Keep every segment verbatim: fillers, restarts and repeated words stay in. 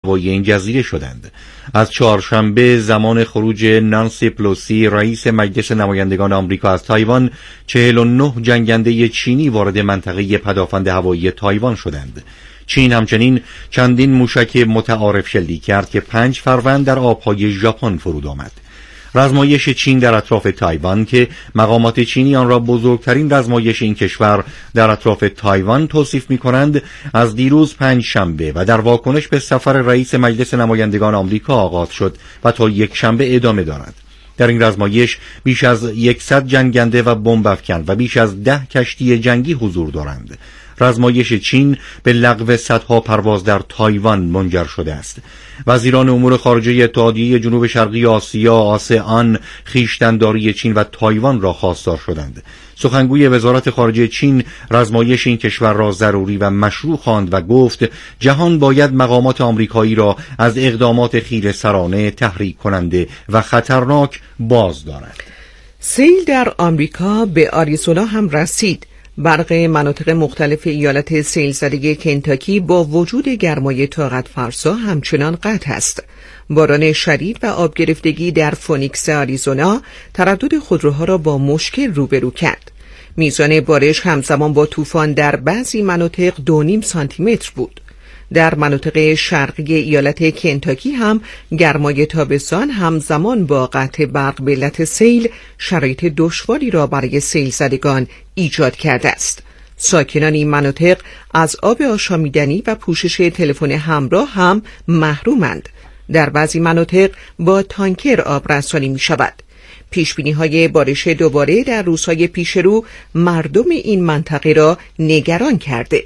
هوایی این جزیره شدند. از چهارشنبه زمان خروج نانسی پلوسی رئیس مجلس نمایندگان آمریکا از تایوان، چهل و نه جنگنده چینی وارد منطقه پدافند هوایی تایوان شدند. چین همچنین چندین موشک متعارف شلیک کرد که پنج فروند در آبهای ژاپن فرود آمد. رزمایش چین در اطراف تایوان که مقامات چینی آن را بزرگترین رزمایش این کشور در اطراف تایوان توصیف می کنند، از دیروز پنج شنبه و در واکنش به سفر رئیس مجلس نمایندگان آمریکا آغاز شد و تا یک شنبه ادامه دارد. در این رزمایش بیش از صد جنگنده و بمب افکن و بیش از ده کشتی جنگی حضور دارند. رزمایش چین به لغو صدها پرواز در تایوان منجر شده است. وزیران امور خارجه اتحادیه جنوب شرقی آسیا آسئان خویشتن‌داری چین و تایوان را خواستار شدند. سخنگوی وزارت خارجه چین رزمایش این کشور را ضروری و مشروع خواند و گفت جهان باید مقامات آمریکایی را از اقدامات خیره‌سرانه، تحریک کننده و خطرناک باز دارد. سیل در آمریکا به آریزونا هم رسید. برق مناطق مختلف ایالت سیل زده کنتاکی با وجود گرمای طاقت فرسا همچنان قطع است. باران شدید و آب گرفتگی در فونیکس آریزونا تردد خودروها را با مشکل روبرو کرد. میزان بارش همزمان با طوفان در بعضی مناطق دو و نیم سانتی متر بود. در مناطق شرقی ایالت کنتاکی هم گرمای تابستان همزمان با قطع برق به علت سیل شرایط دشواری را برای سیل زدگان ایجاد کرده است. ساکنان این مناطق از آب آشامیدنی و پوشش تلفن همراه هم محرومند. در بعضی مناطق با تانکر آب رسانی می شود. پیشبینی های بارش دوباره در روزهای پیش رو مردم این منطقه را نگران کرده.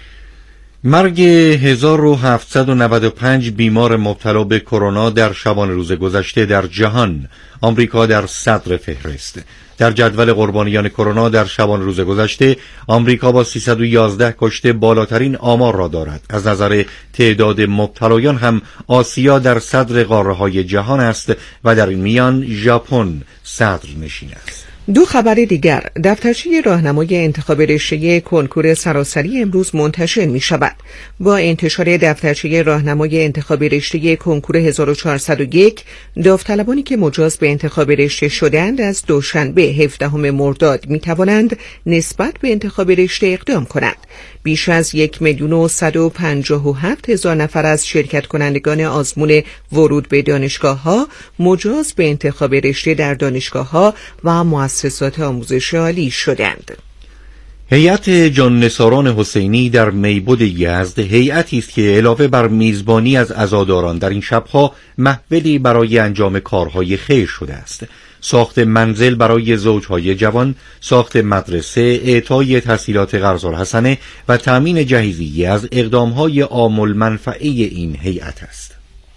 مرگ هزار و هفتصد و نود و پنج بیمار مبتلا به کرونا در شبانه روز گذشته در جهان، آمریکا در صدر فهرست. در جدول قربانیان کرونا در شبانه روز گذشته، آمریکا با سیصد و یازده کشته بالاترین آمار را دارد. از نظر تعداد مبتلایان هم آسیا در صدر قاره‌های جهان است و در این میان ژاپن صدر نشین است. دو خبر دیگر. دفترچه راهنمای انتخاب رشته کنکور سراسری امروز منتشر می شود. با انتشار دفترچه راهنمای انتخاب رشته کنکور هزار و چهارصد و یک، داوطلبانی که مجاز به انتخاب رشته شدند از دوشنبه هفدهم مرداد می توانند نسبت به انتخاب رشته اقدام کنند. بیش از یک میلیون و صد و پنجاه و هفت هزار نفر از شرکت کنندگان آزمون ورود به دانشگاه‌ها مجاز به انتخاب رشته در دانشگاه‌ها و مؤسسات آموزش عالی شدند. هیئت جان نثاران حسینی در میبد یزد هیئتی است که علاوه بر میزبانی از عزاداران در این شبها محفلی برای انجام کارهای خیر شده است. ساخت منزل برای زوجهای جوان، ساخت مدرسه، اعطای تسهیلات قرض‌الحسنه و تأمین جهیزیه از اقدامهای عام المنفعه این هیئت است.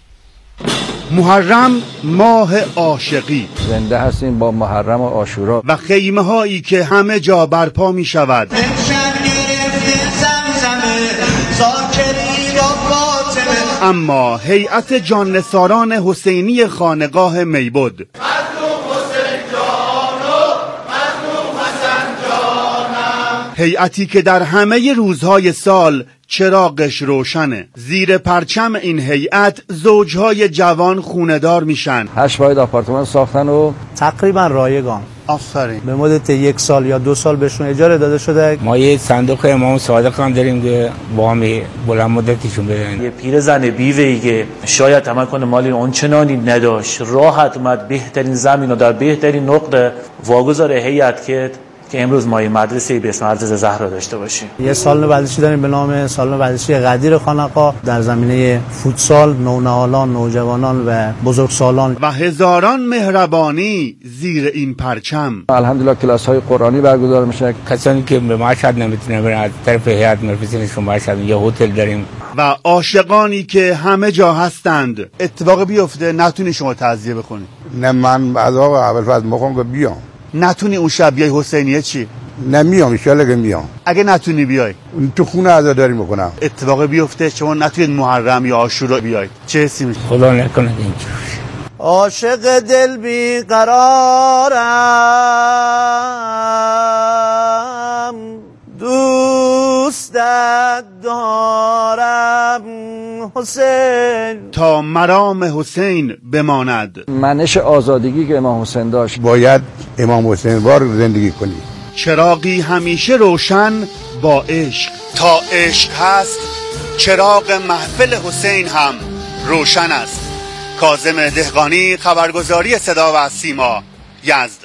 محرم ماه عاشقی، زنده هستیم با محرم و عاشورا و خیمه هایی که همه جا برپا می شود. اما هیئت جان نثاران حسینی خانقاه میبد هیئتی که در همه روزهای سال چراغش روشنه. زیر پرچم این هیئت زوجهای جوان خونه‌دار میشن. هشت واحد آپارتمان ساختن و تقریبا رایگان. آفرین. به مدت یک سال یا دو سال بهشون اجاره داده شده. ما یه صندوق امام صادق هم داریم که وامی بلند مدتیشون بدن. یه پیرزن بیوه‌ای که شاید تمکن مالی اونچنانی نداشت، راحت اومد بهترین زمین و در بهترین نقطه واگذار هیئت کرد که امروز ما این مدرسه به اسم عزیز زهرا داشته باشیم. یه سالن ورزشی داریم به نام سالن ورزشی قدیر خانقاه در زمینه فوتسال، نونهالان، نوجوانان و بزرگسالان و هزاران مهربانی زیر این پرچم. الحمدلله کلاس های قرآنی برگزار میشه. کسانی که به مشهد نمیتونن برن از طرف هیئت میفرستنشون مشهد. یه هتل داریم. و عاشقانی که همه جا هستند. اتفاق بیفته نتونی شما تعزیه بکنی. نه من از آقا اول فاز میخوام که بیام. نتونی اون شب بیای حسینیه چی؟ نمیام ان شاءالله که میام. اگه نتونی بیای تو خونه عزاداری میکنم. اتفاق بیفته شما نتونید محرم یا عاشورا بیاید، چه حسی میشه؟ خدا نکنه اینجوری. عاشق دل بی قرارم، دوستت دارم حسین تا مرام حسین بماند. منش آزادگی که امام حسین داشت، باید امام حسین وار زندگی کنی. چراغی همیشه روشن با عشق، تا عشق هست چراغ محفل حسین هم روشن است. کاظم دهقانی، خبرگزاری صدا و سیما، یزد.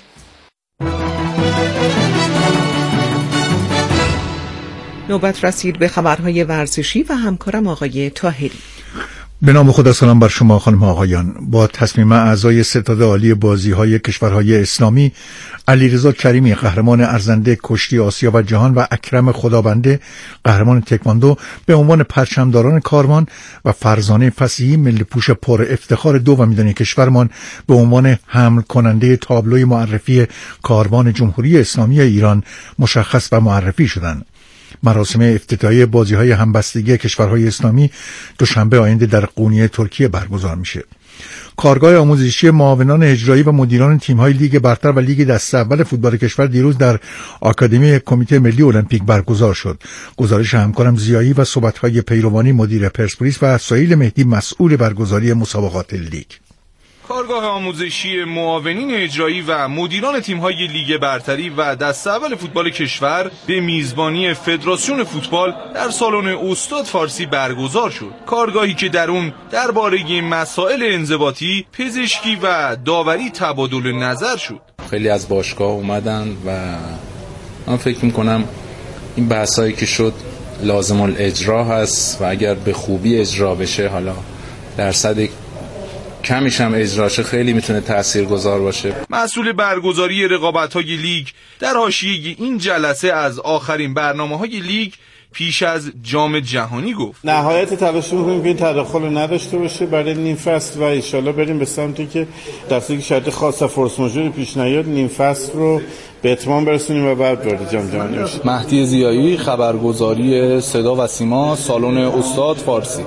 نوبت رسید به خبرهای ورزشی و همکارم آقای طاهری. به نام خدا، سلام بر شما خانم ها آقایان. با تصمیم اعضای ستاد عالی بازی‌های کشورهای اسلامی علیرضا کریمی قهرمان ارزنده کشتی آسیا و جهان و اکرم خدابنده قهرمان تکواندو به عنوان پرچمداران کاروان و فرزانه فصیحی ملی پوش پر افتخار دو و میدانی کشورمان به عنوان حمل کننده تابلوی معرفی کاروان جمهوری اسلامی ایران مشخص و معرفی شدند. مراسم افتتاحیه بازی‌های همبستگی کشورهای اسلامی دوشنبه آینده در قونیه ترکیه برگزار میشه. کارگاه آموزشی معاونان اجرایی و مدیران تیم‌های لیگ برتر و لیگ دسته اول فوتبال کشور دیروز در آکادمی کمیته ملی المپیک برگزار شد. گزارش همکارم زیایی و صحبت‌های پیروانی مدیر پرسپولیس و سهیل مهدی مسئول برگزاری مسابقات لیگ. کارگاه آموزشی معاونین اجرایی و مدیران تیم‌های لیگ برتری و دسته اول فوتبال کشور به میزبانی فدراسیون فوتبال در سالن استاد فارسی برگزار شد. کارگاهی که در اون درباره مسائل انضباطی، پزشکی و داوری تبادل نظر شد. خیلی از باشگاه اومدن و من فکر می‌کنم این بحثایی که شد لازم الاجرا هست و اگر به خوبی اجرا بشه، حالا درصد کمیش هم اجراشه، خیلی میتونه تاثیرگذار باشه. مسئول برگزاری رقابت‌های لیگ در حاشیه این جلسه از آخرین برنامه‌های لیگ پیش از جام جهانی گفت: نهایت تلاش می‌کنیم که این تداخل رو نداشته باشه برای نیم فصل و ان شاءالله بریم به سمتی که دستی که شرط خاص فورس ماژور پیش نیاد نیم فصل رو به اتمام برسونیم و بعد وارد جام جهانی بشیم. مهدی ضیایی، خبرگزاری صدا و سیما، سالن استاد فارسی.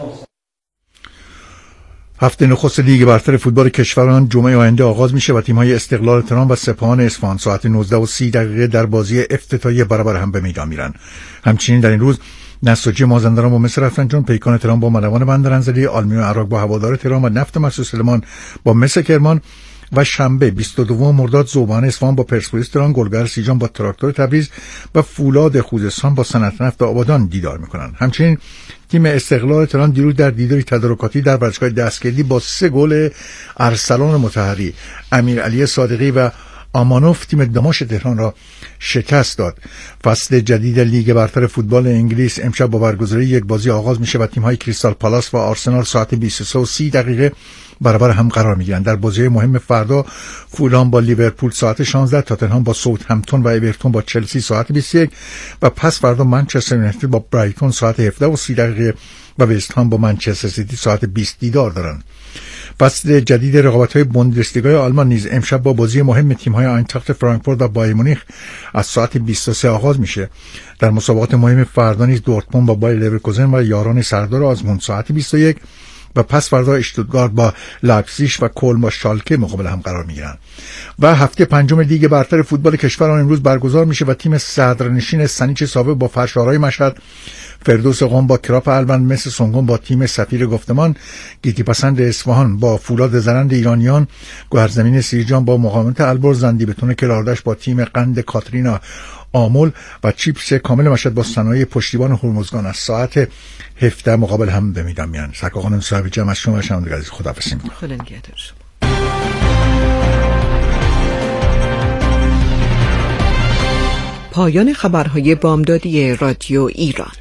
هفته نخست لیگ برتر فوتبال کشوران جمعه آینده آغاز میشه و تیم‌های استقلال تهران و سپاهان اصفهان ساعت نوزده و سی دقیقه در بازی افتتاحیه برابر هم به میدان میرن. همچنین در این روز نساجی مازندران با مصر رفسنجان، پیکان تهران با ملوان بندرانزلی، آلومینیوم عراق با هوادار تهران و نفت مخصوص سلیمان با مس کرمان و شنبه بیست و دوم مرداد ذوبان اصفهان با پرسپولیس تهران، گلبهر سیجان با تراکتور تبریز و فولاد خوزستان با صنعت نفت آبادان دیدار میکنن. همچنین تیم استقلال تهران دیروز در دیداری تدارکاتی در ورزشگاه دستکردی با سه گل ارسلان مطهری، امیرعلی صادقی و آمانوف تیم دماش تهران را شکست داد. فصل جدید لیگ برتر فوتبال انگلیس امشب با برگزاری یک بازی آغاز میشه و تیم‌های کریستال پالاس و آرسنال ساعت بیست و سه و سی دقیقه برابر هم قرار میگیرند. در بازی مهم فردا فولام با لیورپول ساعت شانزده، تاتنهام با ساوثهمپتون و اورتون با چلسی ساعت بیست و یک و پس فردا منچستر یونایتد با برایتون ساعت هفده و سی دقیقه و وست هم با منچستر سیتی ساعت بیست دیدار دارند. فصل جدید رقابت‌های بوندسلیگا آلمان نیز امشب با بازی مهم تیم‌های آینتراخت فرانکفورت و بایر مونیخ از ساعت بیست و سه آغاز میشه. در مسابقات مهم فردا نیز دورتموند با بایر لورکوزن و یاران سردار آزمون ساعت بیست و یک و پس فردا اشتوتگارت با لایپزیگ و کلن با شالکه مقابل هم قرار میگیرند. و هفته پنجم لیگ برتر فوتبال کشوران امروز برگزار میشه و تیم صدرنشین سنیچ ساوه با فرشارای مشهد، فردوس قم با کراپ الوند، مس سنگون با تیم سفیر گفتمان، گیتی پسند اصفهان با فولاد زرند ایرانیان، گوهرزمین سیرجان با مقاومت البرز، زندی بتون کلاردش با تیم قند کاترینا آمل و چیپس کامل مشهد با صنایع پشتیبان هرمزگان از ساعت هفده مقابل هم به میدان میان. سرکار خانم صاحب جمع از شما شنوندگان عزیز خداحافظی می‌کنم. خدا نگهدار شما. پایان خبرهای بامدادی رادیو ایران.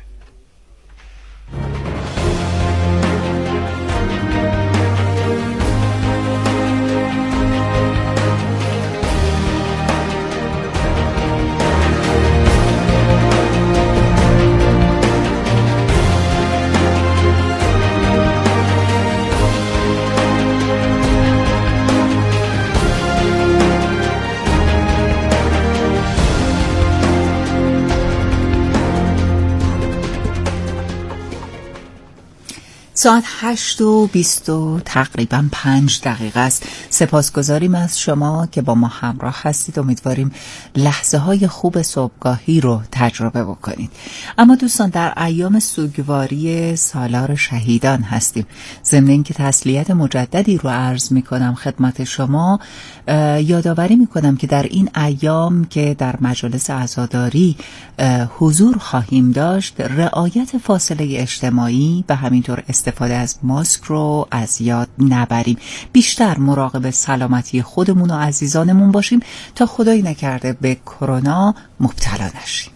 ساعت هشت و بیست و تقریبا پنج دقیقه است. سپاسگزاریم از شما که با ما همراه هستید. امیدواریم لحظه های خوب صبحگاهی رو تجربه بکنید. اما دوستان، در ایام سوگواری سالار شهیدان هستیم. ضمن اینکه تسلیت مجددی رو عرض می کنم خدمت شما، یادآوری می کنم که در این ایام که در مجالس عزاداری حضور خواهیم داشت، رعایت فاصله اجتماعی و همینطور استفاده از ماسک رو از یاد نبریم. بیشتر مراقب سلامتی خودمون و عزیزانمون باشیم تا خدایی نکرده به کرونا مبتلا نشیم.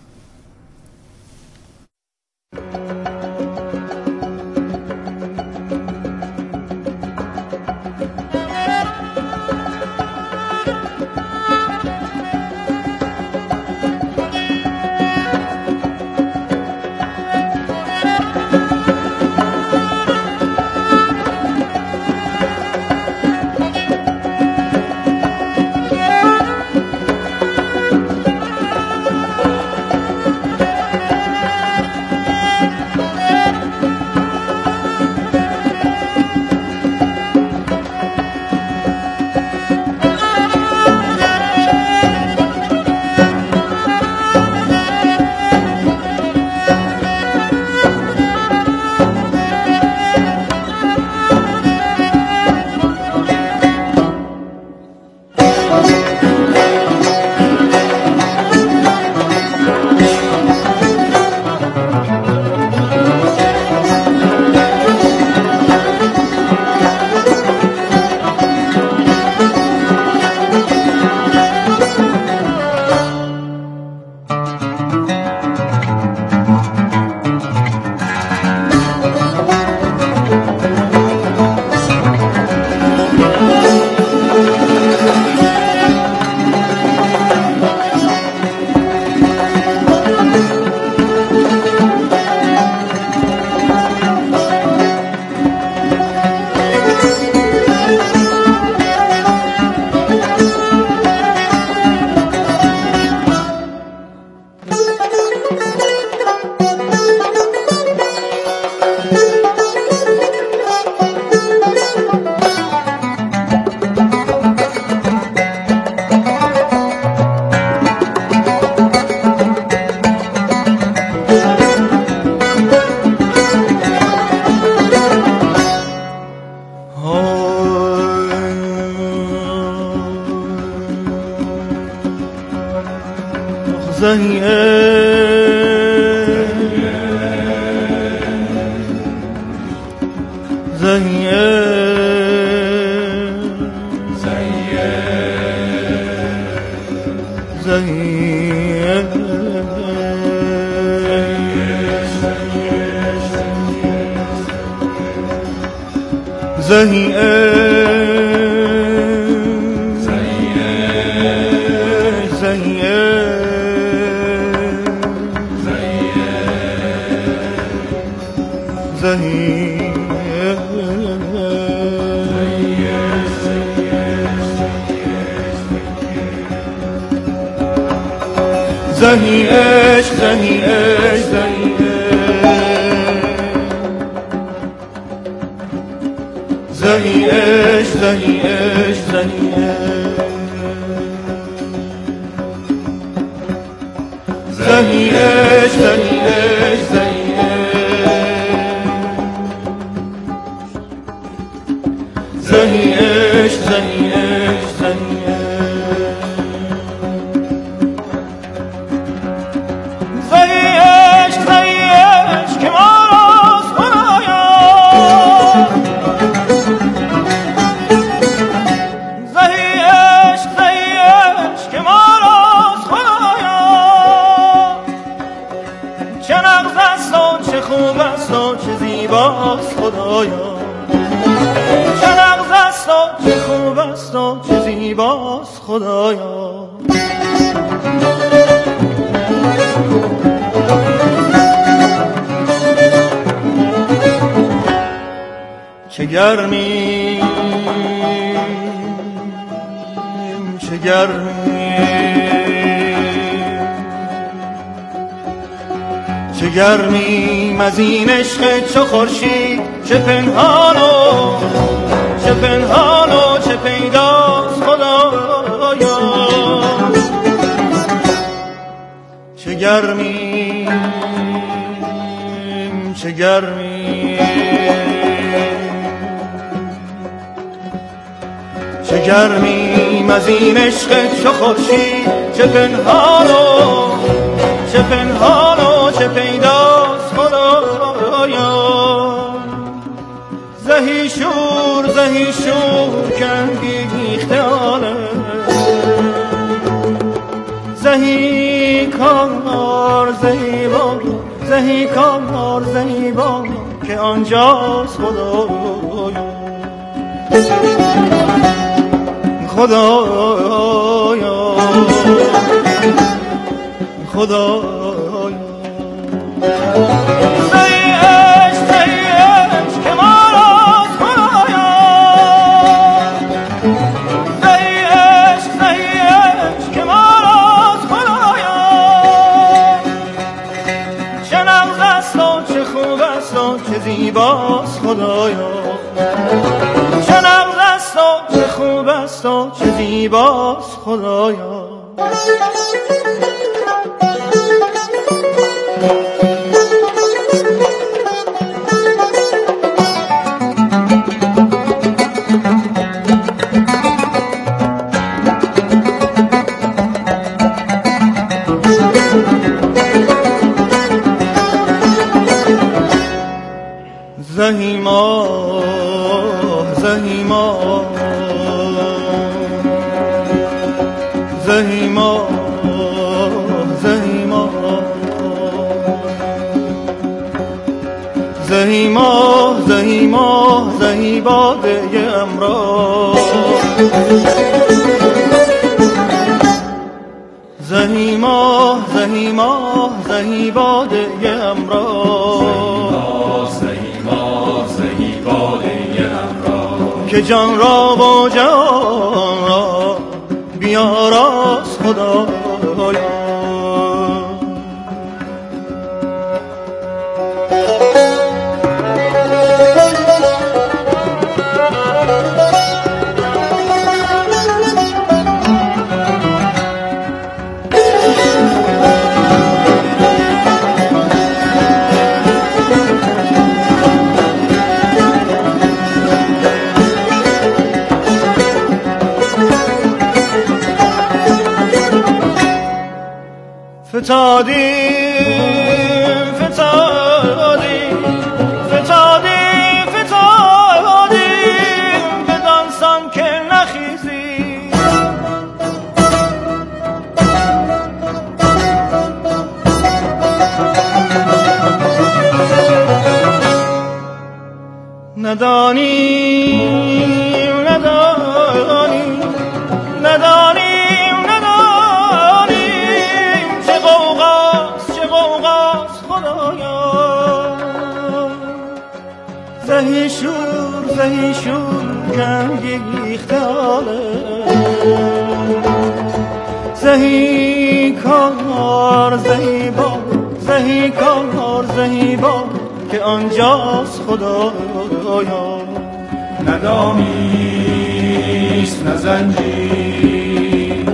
زهی عشق زهی عشق زهی عشق زهی عشق زهی عشق زهی عشق زهی عشق زهی عشق خدایا چه نغز است و چه خوب است و چه زیباست خدایا چه گرمی چه گرمی چه گرمیم از این عشق چو خورشید چه پنهان و چه پنهان و چه پیداست خدایا، چه گرمی چه گرمی چه گرمیم از این عشق چو خورشید، چه پنهان و چه پنهان و چه پیداست خدایا، زهی شور زهی شور کندی خیاله، زهی کار زهی با زهی کار زهی با که آنجاست خدایا، خدایا خدایا. زیباست خدایا، چه نغز است و چه خوب است و چه زیباست خدایا. زهی ماه زهی ماه زهی ماه زهی ماه زهی ماه زهی ماه زهی باده امراض، زهی ماه زهی ماه زهی باده امراض، که جان را و جان را بیاراست خدایا. فتادیم فتادیم فتادیم فتادیم بدانسان که نخیزیم، ندانیم ندانیم ندانیم زهی شور زهی شور کندی خیاله، زهی کار زهی با زهی کار زهی با که آنجاست خدایا. ندامیست نه زنجیر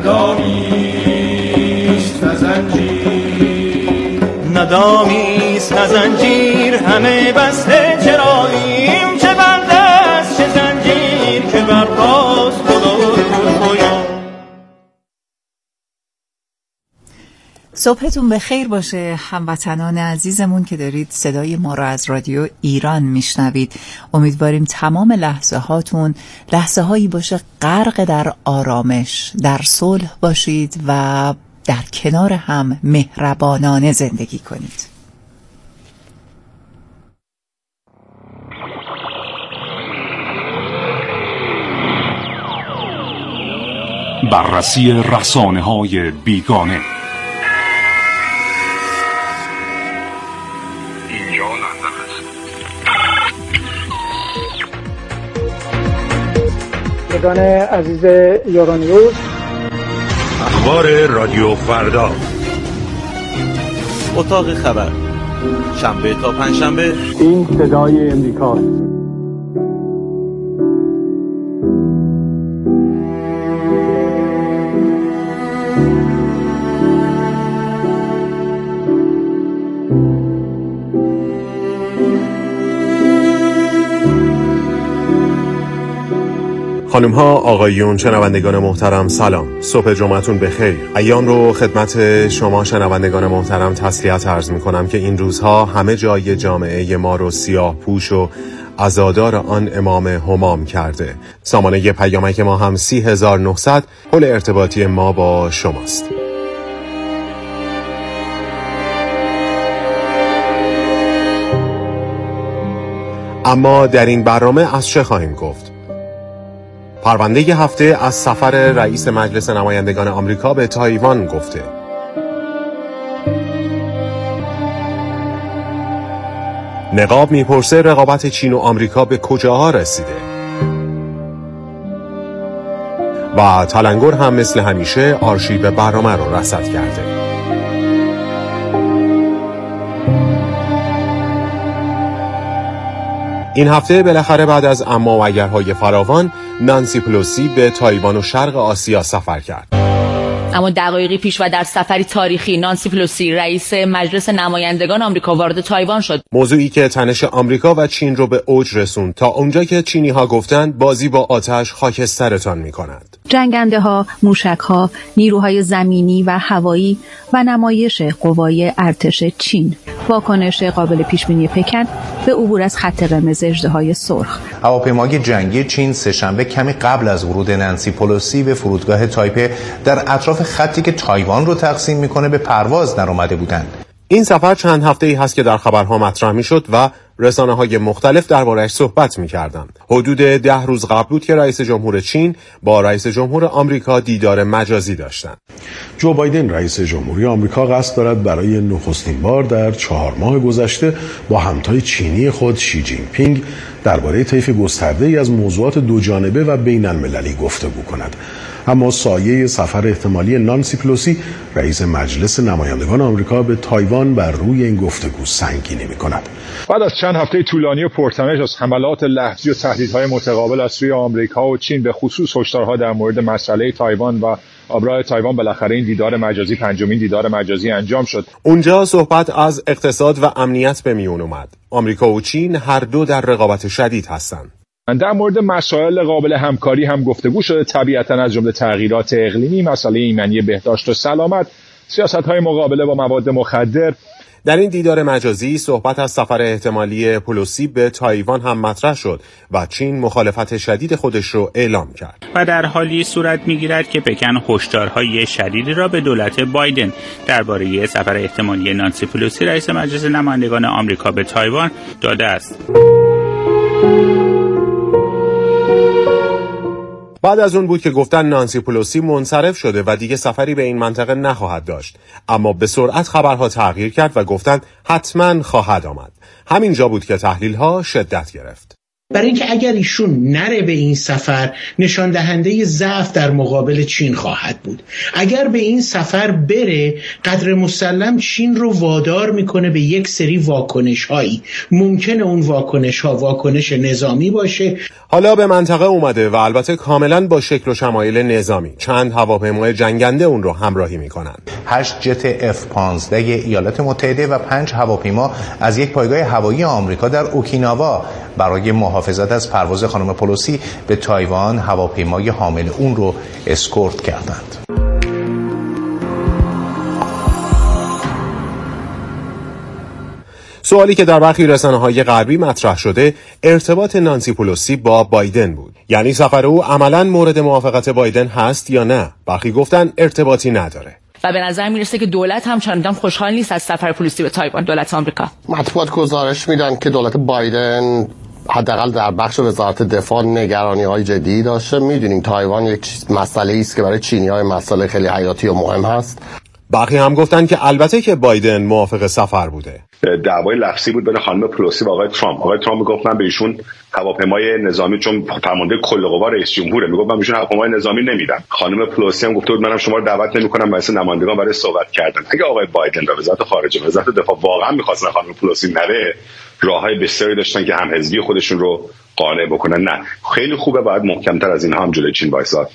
ندامیست نه زنجیر ندامیست نه زنجیر همه بسته چراییم، چه بند است چه زنجیر که برپاست خدایا. صبحتون بخیر باشه هموطنان عزیزمون که دارید صدای ما رو از رادیو ایران میشنوید. امیدواریم تمام لحظه هاتون لحظه هایی باشه غرق در آرامش، در صلح باشید و در کنار هم مهربانانه زندگی کنید. بررسی رسانه‌های بیگانه. شنوندگان عزیز یورانیوز، اخبار رادیو فردا، اتاق خبر، شنبه تا پنجشنبه. این صدای امریکاست. خانم ها، آقایون، شنوندگان محترم، سلام. صبح جمعتون بخیر. ایام رو خدمت شما شنوندگان محترم تسلیت عرض می کنم که این روزها همه جای جامعه ما رو سیاه پوش و عزادار آن امام همام کرده. سامانه پیامک ما هم سی هزار و نهصد پل ارتباطی ما با شماست. اما در این برنامه از چه خواهیم گفت؟ پرونده هفته از سفر رئیس مجلس نمایندگان آمریکا به تایوان گفته. نقاب میپرسه رقابت چین و آمریکا به کجاها رسیده. و تلنگر هم مثل همیشه آرشیو برنامه رو رصد کرده. این هفته بالاخره بعد از اما و اگرهای فراوان نانسی پلوسی به تایوان و شرق آسیا سفر کرد. اما دقایقی پیش و در سفری تاریخی نانسی پلوسی رئیس مجلس نمایندگان آمریکا وارد تایوان شد. موضوعی که تنش آمریکا و چین رو به اوج رسوند تا اونجا که چینی ها گفتند بازی با آتش خاکسترتان می‌کند. جنگنده ها، موشک ها، نیروهای زمینی و هوایی و نمایش قوای ارتش چین. واکنش قابل پیشبینی پکن به عبور از خط قرمز اژدهای سرخ. هواپیمای جنگی چین سه‌شنبه کمی قبل از ورود نانسی پلوسی به فرودگاه تایپه در اطراف خطی که تایوان رو تقسیم میکنه به پرواز در اومده بودند. این سفر چند هفته‌ای هست که در خبرها مطرح میشد و رسانه‌های مختلف درباره‌اش صحبت می‌کردند. حدود ده روز قبل بود که رئیس جمهور چین با رئیس جمهور آمریکا دیدار مجازی داشتند. جو بایدن رئیس جمهوری آمریکا قصد دارد برای نخستین بار در چهار ماه گذشته با همتای چینی خود شی جین پینگ درباره طیف گسترده‌ای از موضوعات دوجانبه و بین‌المللی گفتگو کند. اما سایه سفر احتمالی نانسی پلوسی رئیس مجلس نمایندگان آمریکا به تایوان بر روی این گفتگو سنگینی می‌کند. بعد از چند هفته طولانی و پرتنش از حملات لفظی و تهدیدهای متقابل از سوی آمریکا و چین، به خصوص هشدارها در مورد مسئله تایوان و آبراه تایوان، بالاخره این دیدار مجازی پنجمین دیدار مجازی انجام شد. اونجا صحبت از اقتصاد و امنیت به میون اومد. آمریکا و چین هر دو در رقابت شدید هستند. در مورد مسائل قابل همکاری هم گفتگو شده، طبیعتاً از جمله تغییرات اقلیمی، مسئله ایمنی بهداشت و سلامت، سیاست‌های مقابله با مواد مخدر. در این دیدار مجازی صحبت از سفر احتمالی پلوسی به تایوان هم مطرح شد و چین مخالفت شدید خودش رو اعلام کرد. و در حالی صورت می‌گیرد که پکن هشدارهای شدیدی را به دولت بایدن درباره سفر احتمالی نانسی پلوسی رئیس مجلس نمایندگان آمریکا به تایوان داده است. بعد از اون بود که گفتن نانسی پلوسی منصرف شده و دیگه سفری به این منطقه نخواهد داشت، اما به سرعت خبرها تغییر کرد و گفتن حتما خواهد آمد. همینجا بود که تحلیل‌ها شدت گرفت. برای اینکه اگر ایشون نره به این سفر نشان دهنده ضعف در مقابل چین خواهد بود. اگر به این سفر بره قدر مسلم چین رو وادار میکنه به یک سری واکنش هایی. ممکنه اون واکنش ها واکنش نظامی باشه. حالا به منطقه اومده و البته کاملا با شکل و شمایل نظامی. چند هواپیمای جنگنده اون رو همراهی میکنند. هشت جت اف پانزده ایالات متحده و پنج هواپیما از یک پایگاه هوایی آمریکا در اوکیناوا برای محافظت از پرواز خانم پلوسی به تایوان هواپیمای حامل اون رو اسکورت کردند. سوالی که در برخی رسانه‌های غربی مطرح شده ارتباط نانسی پلوسی با بایدن بود. یعنی سفر او عملاً مورد موافقت بایدن هست یا نه؟ برخی گفتن ارتباطی نداره. و به نظر میرسه که دولت هم چندان خوشحال نیست از سفر پلوسی به تایوان، دولت آمریکا. مطبوعات گزارش میدن که دولت بایدن حداقل در بخش وزارت دفاع نگرانی‌های جدی داشته. میدونیم تایوان یک مسئله است که برای چینی‌ها مسئله خیلی حیاتی و مهم هست. برخی هم گفتن که البته که بایدن موافق سفر بوده. دعوای لفظی بود بین خانم پلوسی و آقای ترامپ. آقای ترامپ میگفت من به ایشون هواپیمای نظامی، چون فرمانده کل قوا رئیس جمهوره، میگفت من به ایشون هواپیمای نظامی نمیدم. خانم پلوسی هم گفته بود منم شما رو دعوت نمیکنم واسه نمایندگان برای صحبت کردن. اگه آقای بایدن و وزارت خارجه و وزارت دفاع واقعا می‌خواستن خانم پلوسی نره، راههای بسیاری داشتن که هم حزبی خودشون رو قانع بکنن. نه، خیلی خوبه، باید محکم‌تر از اینها هم جلوی چین وایساد.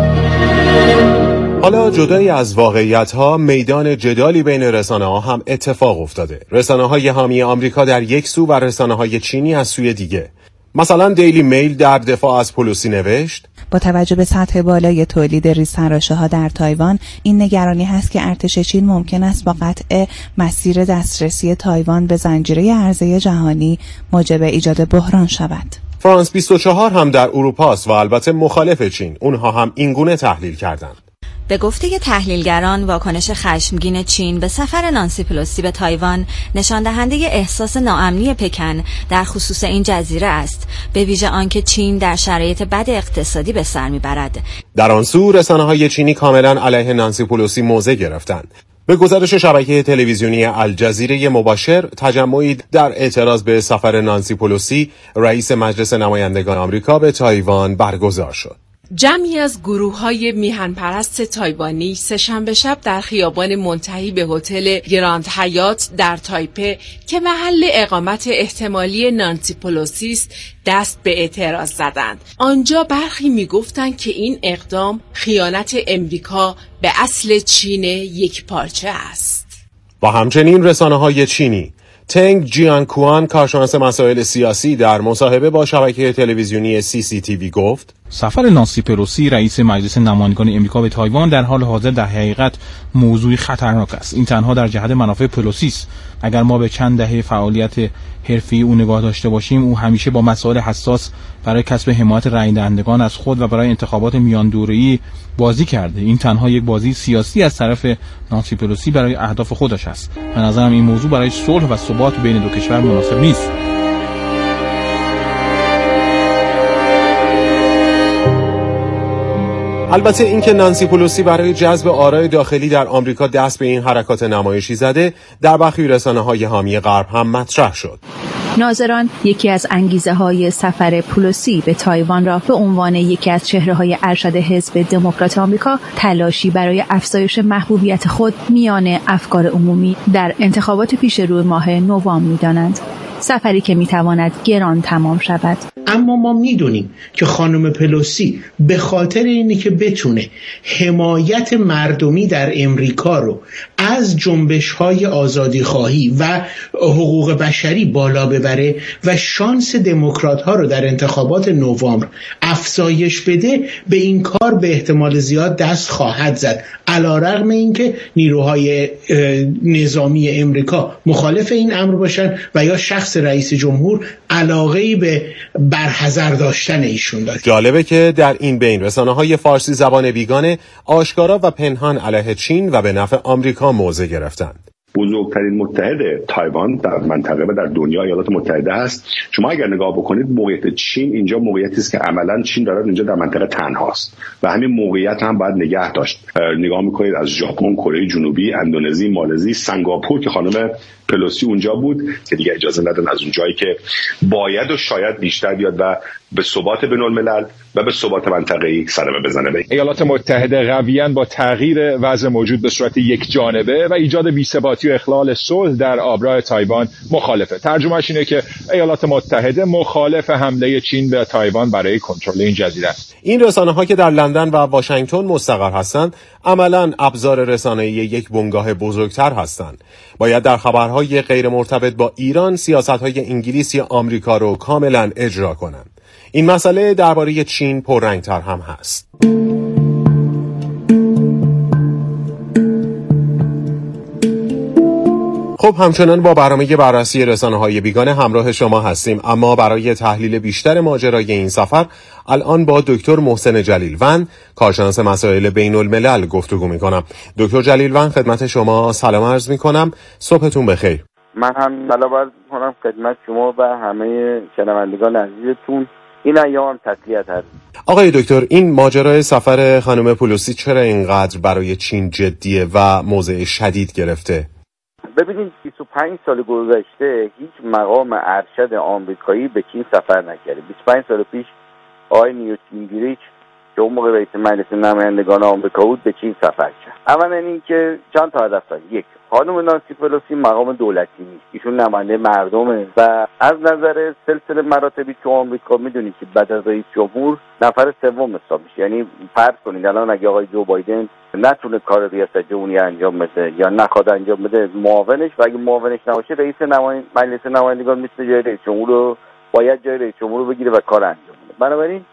حالا جدای از واقعیت‌ها، میدان جدالی بین رسانه‌ها هم اتفاق افتاده. رسانه‌های حامی آمریکا در یک سو و رسانه‌های چینی از سوی دیگه. مثلا دیلی میل در دفاع از پلوسی نوشت: با توجه به سطح بالای تولید ریزتراشه‌ها در تایوان، این نگرانی هست که ارتش چین ممکن است با قطع مسیر دسترسی تایوان به زنجیره عرضه جهانی موجب ایجاد بحران شود. فرانس بیست و چهار هم در اروپاست و البته مخالف چین. اونها هم اینگونه تحلیل کردند. به گفته تحلیلگران، واکنش خشمگین چین به سفر نانسی پلوسی به تایوان نشان دهنده احساس ناامنی پکن در خصوص این جزیره است، به ویژه آنکه چین در شرایط بد اقتصادی به سر میبرد. در آن سو رسانه‌های چینی کاملا علیه نانسی پلوسی موضع گرفتند. به گزارش شبکه تلویزیونی الجزیره مباشر، تجمعی در اعتراض به سفر نانسی پلوسی رئیس مجلس نمایندگان آمریکا به تایوان برگزار شد. جمعی از گروه‌های میهن‌پرست تایوانی سه‌شنبه شب در خیابان منتهی به هتل گراند حیات در تایپه که محل اقامت احتمالی نانسی پلوسی است دست به اعتراض زدند. آنجا برخی می‌گفتند که این اقدام خیانت امریکا به اصل چین یک پارچه است. و همچنین رسانه‌های چینی، تنگ جیانکوان، کارشناس مسائل سیاسی، در مصاحبه با شبکه تلویزیونی سی سی تی وی گفت: سفر نانسی پلوسی رئیس مجلس نمایندگان امریکا به تایوان در حال حاضر در حقیقت موضوعی خطرناک است. این تنها در جهت منافع پلوسی است. اگر ما به چند دهه فعالیت حرفه‌ای او نگاه داشته باشیم، او همیشه با مسائل حساس برای کسب حمایت رای دهندگان از خود و برای انتخابات میان دوره‌ای بازی کرده. این تنها یک بازی سیاسی از طرف نانسی پلوسی برای اهداف خودش است. به نظرم این موضوع برای صلح و ثبات بین دو کشور مناسب نیست. البته اینکه نانسی پلوسی برای جذب آرای داخلی در آمریکا دست به این حرکات نمایشی زده، در برخی رسانه‌های حامی غرب هم مطرح شد. ناظران یکی از انگیزه های سفر پلوسی به تایوان را به عنوان یکی از چهره‌های ارشد حزب دموکرات آمریکا تلاشی برای افزایش محبوبیت خود میان افکار عمومی در انتخابات پیش روی ماه نوامبر می‌دانند. سفری که میتواند گران تمام شود. اما ما میدونیم که خانم پلوسی به خاطر اینه که بتونه حمایت مردمی در امریکا رو از جنبش‌های آزادیخواهی و حقوق بشری بالا ببره و شانس دموکرات‌ها رو در انتخابات نوامبر افزایش بده، به این کار به احتمال زیاد دست خواهد زد، علی‌رغم اینکه نیروهای نظامی امریکا مخالف این امر باشن و یا شخص رئیس جمهور علاقه‌ای به برحذر داشتن ایشون داره. جالبه که در این بین رسانه‌های فارسی زبان بیگانه آشکارا و پنهان علیه چین و به نفع آمریکا موضع گرفتند. بزرگترین متحد تایوان در منطقه و در دنیا ایالات متحده است. شما اگر نگاه بکنید موقعیت چین اینجا موقعیتی است که عملاً چین داره اینجا در منطقه تنهاست و همین موقعیت هم باید نگه داشت. نگاه میکنید از ژاپن، کره جنوبی، اندونزی، مالزی، سنگاپور که خانم پلوسی اونجا بود که دیگه اجازه ندادن از اونجایی که باید و شاید بیشتر بیاد و به ثبات بین‌الملل و به ثبات منطقه‌ای صدمه بزنه. ایالات متحده قویاً با تغییر وضع موجود به صورت یک جانبه و ایجاد بی‌ثباتی و اخلال صلح در آبراه تایوان مخالفه. ترجمهش اینه که ایالات متحده مخالف حمله چین به تایوان برای کنترل این جزیره است. این رسانه‌ها که در لندن و واشنگتن مستقر هستند، عملاً ابزار رسانه‌ای یک بنگاه بزرگتر هستند. باید در خبرهای غیر مرتبط با ایران سیاست‌های انگلیس یا آمریکا رو کاملاً اجرا کنند. این مسئله درباره چین پررنگ‌تر هم هست. خب همچنان با برنامه بررسی رسانه‌های بیگانه همراه شما هستیم، اما برای تحلیل بیشتر ماجرای این سفر الان با دکتر محسن جلیلوند، کارشناس مسائل بین‌الملل گفتگو می‌کنم. دکتر جلیلوند خدمت شما سلام عرض می‌کنم. صبحتون بخیر. من هم سلام عرض می‌کنم خدمت شما و همه شنوندگان عزیزتون. این ایام تسلیت هست. آقای دکتر، این ماجرای سفر خانم پلوسی چرا اینقدر برای چین جدیه و موضع شدید گرفته؟ ببینید بیست و پنج سال گذشته هیچ مقام ارشد آمریکایی به چین سفر نکرده. بیست و پنج سال پیش آقای نیوت گینگریچ که اون موقع رئیس مجلس نمایندگان آمریکا بود به چین سفر کرد. اولا اینکه چند تا هدف داشت. یک، خانم نانسی پلوسی مقام دولتی نیست، ایشون نماینده مردمه و از نظر سلسله مراتبی تو آمریکا میدونید که بعد از رئیس جمهور نفر سوم حساب میشه. یعنی فرض کنید الان اگه آقای جو بایدن نتونه کار ریاست جمهوری انجام بده یا نخواد انجام بده، معاونش و اگه معاونش نباشه رئیس نماین... مجلس نمایندگان مثل جای رئیس جمهور رو باید جای رئیس جمهور رو بگیره و کار انجام بده. بنابراین